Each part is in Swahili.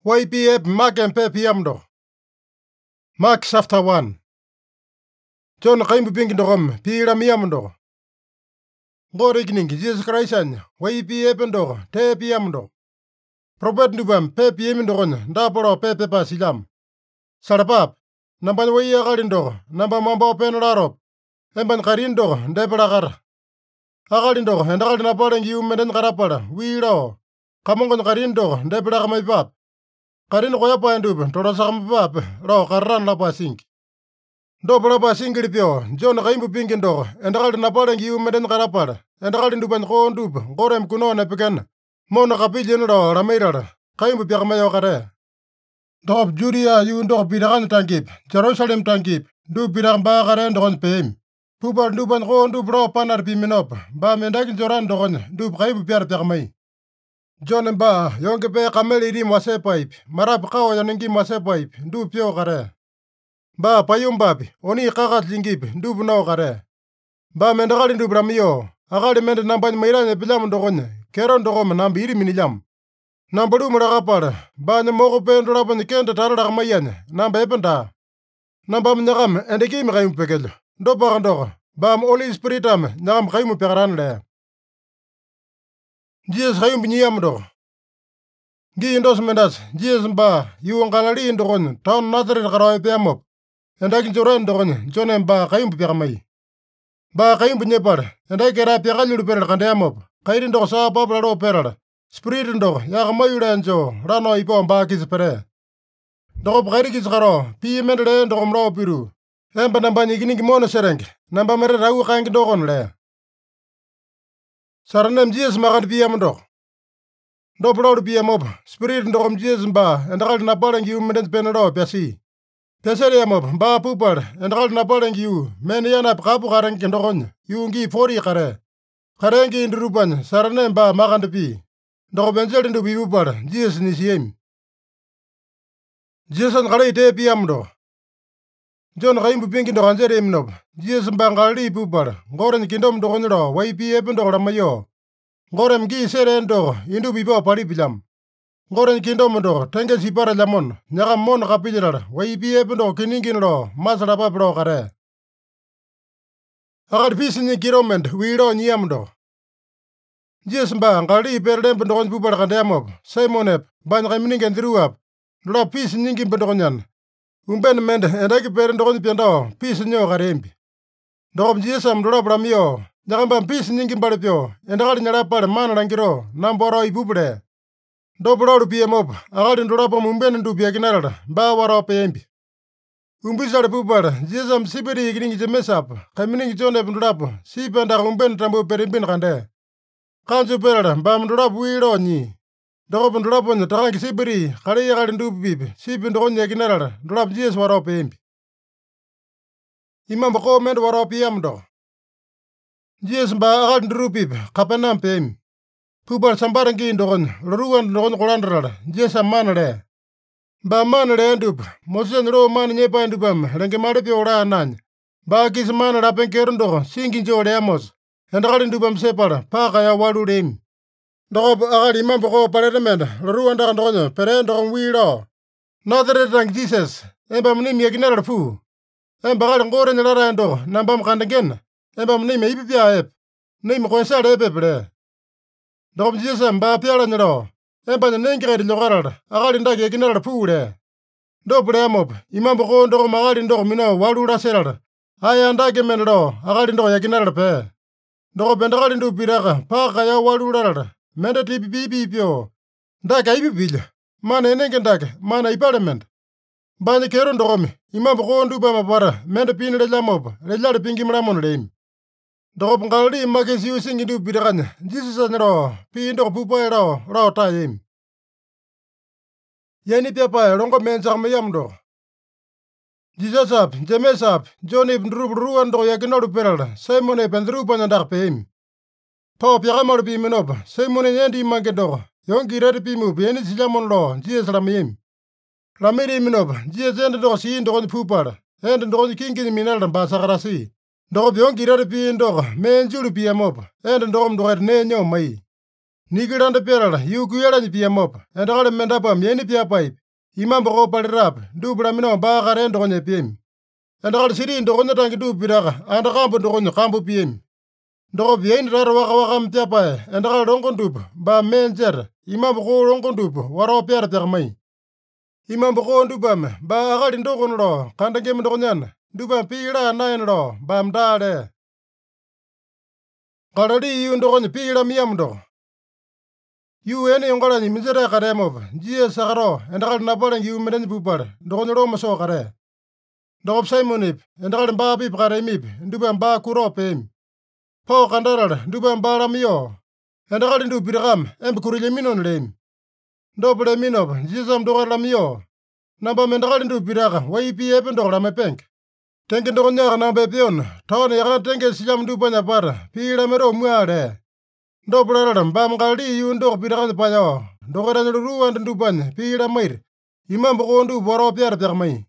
YPF Mark and Pep Yamdo. Mark chapter 1. John Kaimbu Pinkindogum, Piram Yamdo. Gorigning, Jesus Christ, YPF and Dog, Tep Yamdo. Prophet Nubam, Pep Yamindon, Daporo Pepe Pasilam. Sarapap, Namban Waya Garindo, Namba Mambo Penarop, Emban Karindo, Debaragar. Agarindo, and Aldanaparan you Meden Garapara, we law. Kamongan Karindo, Debaramay Pap. Karin Royapa and Dub, Torasam Pap, Ro Karan Lapasink. Dobraba Singipio, John Raimbu Pinkindo, and Aldanaparan you Meden Garapara, and Aldinduban Hondub, Gorem Kuno Nepegan, Mona Capillion Ro, Ramira, Kaimu Piamayo Care. Dob Juria, you dog Piran Tankip, Jerusalem Tankip, do Piran Bagar and on Pim. Puba Duban Hondu Bro Panar Piminop, Bamendak Joran Don, do Kaimu Piarmay. John and Ba, Yonke Pe Kameli Mase Pipe, Marap Kao Yangi Mase Pipe, do Pio Gare. Ba Payum Babi, Oni Kakat Lingip, do No Gare. Ba Mendarin do Bramio, Agarimed Namban Miran Pilam Dogon, Keron Dogom Nambiri Minilam. Nambaru Marapara, Ban Moko Pen Raban Kent Taramayan, Nambepenta. Nambam Nagam and the game Raim Pegel, Dobarandor, Bam Holy Spiritam, Nam Raimu Peranle. Jesus Raim Niamdo. Gi Indosmendas, Jesus Ba, you and Galari in Doron, Town Nazareth Garoy Piamop, and I can Joran Doron, John and Ba Raim Piamay. Ba Raim Nepar, and I get up Yagalu Percandamop, Kairin Dosa Babra Perra. Spirit and dog, Yagamayu and Joe, Rano Ipon Bakis Pere. Dog Rikis Garo, P. Medre and Domro Piru. Empanambani Monosereng, Nambamere Ragu Hank Dogon Le. Saranam Jesus Magan Piamdo. Dobro Piamob, Spirit and Dom Jesus Ba, and Ral Napoleon you Medent Penero, Pessi. Peseriamop, Ba Pupar, and Ral Napoleon you, Maniana Prapu Harank and Dogon, you give 40 Kare. Harangi in Ruban, Saranem Ba Magan Pi. Dobenzel into Bibupar, Jesus Nisiem. Jesus and Gale Piamdo. John Raimbu Pinkin do Hanserimnob, Jesus Bangali Pupar, Goran Kingdom do Honoro, YPF and Doramayo. Gorem Gi Serendo, Indu Bibo Paripilam. Goran Kingdom do, Tangas Ipara Lamon, Naramon Capilar, YPF and Kiningin Law, Masarapa Brocare. I got peace in the Kiroment, we don't Yamdo. Jesus Bang, Gali Perlem Don Pupar Kadamop, Simonep, Ban Remining and drew up. Drop peace in Ninkin Pedonian. Umben Mend and I parent on Piano, peace in your Garimpi. Dog Jesus drop Ramio, Naramba peace in Ninkin Parapio, and all in Rapa Man Rangiro, Namboro Ibubre. Dobro to Piamop, all in drop Umben to Piaginara, Bawara Pempi. Umbisa Pupar, Jesus Sibiri getting the mess up, coming John Evan Drop, Sip and Umben Tambo Peribin Rande. Can't you bear Bam drop weird on ye? Drop and drop on the tank Sibiri, Harayan and do beep, Sip and on the general, drop Jesus war up imp. Imam comment war up yamdo. Jesus ba and rupip, Capanam pim. Puber Sambarangi in Don, Ruan Don Corandra, Jesus a manere. Ba manere and dup, Mosen Roman Nepa and dubam, Rangamarapio Ranan. Bakis man up and Kerndo, singing Jodamos. And all in Dubam Separ, Pakaya Wadurim. Dob Ari Mambo Parament, Ruanda and Dono, Perendon Weiro. Another than Jesus, Embam Nim Yaginar Fu. Embaran Goran Rando, Nambam Hand again. Embam Nim Ipia, name Consa Epebre. Dob Jesus and Bapiaran, Emban Nankred Lorar, Arinda Yaginar Fu there. Dobremop, Imambo Dom Arindo Mino, Wadura Seller. I and Dagamendo, Arindo Yaginar Pe. Do bendral into Piraga, Pakaya Wadura, Mandati Pipio. Dak I will. Man and Engendak, man a parliament. By the Keron Dom, Imam Rondu Bamabara, Mandapin Lamob, Rela Pinkim Ramon Lame. Dom Galdi Marcus using into Piran, Jesus and Raw, Pindo Pupa Raw time. Yani Papa, Rongo Mensamayamdo. Jesus up, James up, John Ibn Ruan do Yakinor Peril, Simon Ibn Rupan and Darpim. Pop Yamar Biminob, Simon and Andy Magado, Yonki Red Pimu, Benis Lamon Law, Jesus Ramim. Ramiri Minob, Jesus and Dossi in Don Pupar, and Don King in Minal and Basarasi. Dob Yonki Red Pin Dog, Man Julupiamob, and Dom do Neno May. Nikilanda pyatala yu kuyalanyi piyamopa, endakali mendapuame yeni pyapaipi, imambo kopalirapi, dupa lamino baa kare ndokonya epeyami. Endakali siri ndokonya tangi dupa pitaka, anda kambu ndokonya kambu piyami. Ndokopi yaini tata waka-wakame pyapae, endakali longo dupa, baa menjeta, imambo koo longo dupa, warao pyata pyakamai. Imambo koo dupame, baa akali ndokono lo, kandangeme ndokonyana, dupame pila naene lo, baa mdale. Kalali yu ndokonya pila miyamo ndoko. Yu ene yongalanyi misere karemopa, jiye sakaro, endakali napalengi yu medenyi pupale, ndokonya loma so kare. Ndokop Simonipi, endakali baa pipi karemipi, dupame baa kuro peemi. Po kandarala, dupame baa lamiyo, endakali ndupa pitakame, embe kurileminoni leemi. Ndopo leminopa, Jisasame dokari lamiyo, nambame endakali ndupa pitaka, wai piyepe ndoko lamepenge. Tenge ndokonyaka namba epyona, taone yakana tenge silamu ndupanya pata, pila mero mwale. Ndopo lalala, mbama kalali yu ndoko pitakanya payo, ndokoranya luruwanda ndupanya, pila maire, imambo koo ndupa warao pyata pyakamai.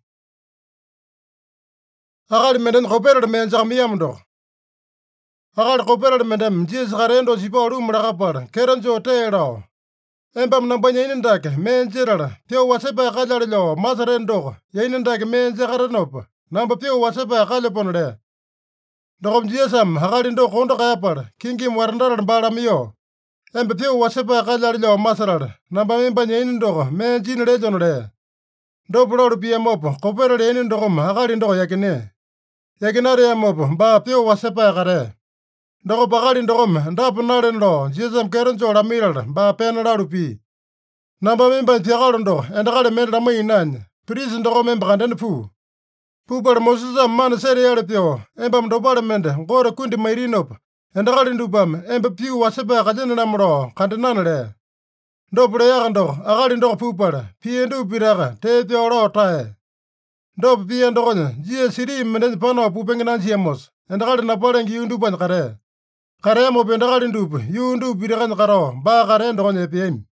Akali mendeni kopetale menjaka miyamo ndoko. Akali kopetale mendeme, Jisas karendo sipa lumulakapala, keranjo teelao. Embam nambanya ine ndake, menjirala, pyo wasepa kalyali lo, masare ndoko, yaine ndake menje karenopa, namba pyo wasepa kalyaponole. Ndokop Jisasame, akali ndoko kondo kayapala, kingimu warandala mbalamiyo. Embe pyo wasepa kalyali lo masarala, namba membanya ine ndoko, menjine lejonole. Ndopo lolo piyamopo, kopetale ine ndokoma, akali ndoko yakine. Yakinare yamopo, baa pyo wasepa kare. Ndokop akali ndokome, ndapo nalene lo, Jisasame keranjo lamirala, baa pena lalupi. Namba memba tiakalo ndoko, endakali mende lamai inanya, pirisi ndoko memba kandene pu. Pupale Mosesame mana sere yale pyo, emba mdopale mende, ngore kundi mairinopa, endakali ndupame, emba piu wasepa kalyene lamro, kandenanale. Ndopule yaka ndoko, akali ndoko pupale, piye ndupa pitaka, te pyo lo tae. Ndopo piye ndokonya, jiye siri mendenyi pano pupenge nanchiyamos, endakali napalengi yu ndupanya kare. Karemopa endakali ndupa, yu ndupa pitakanya karo, baa kare ndokonya epeyami.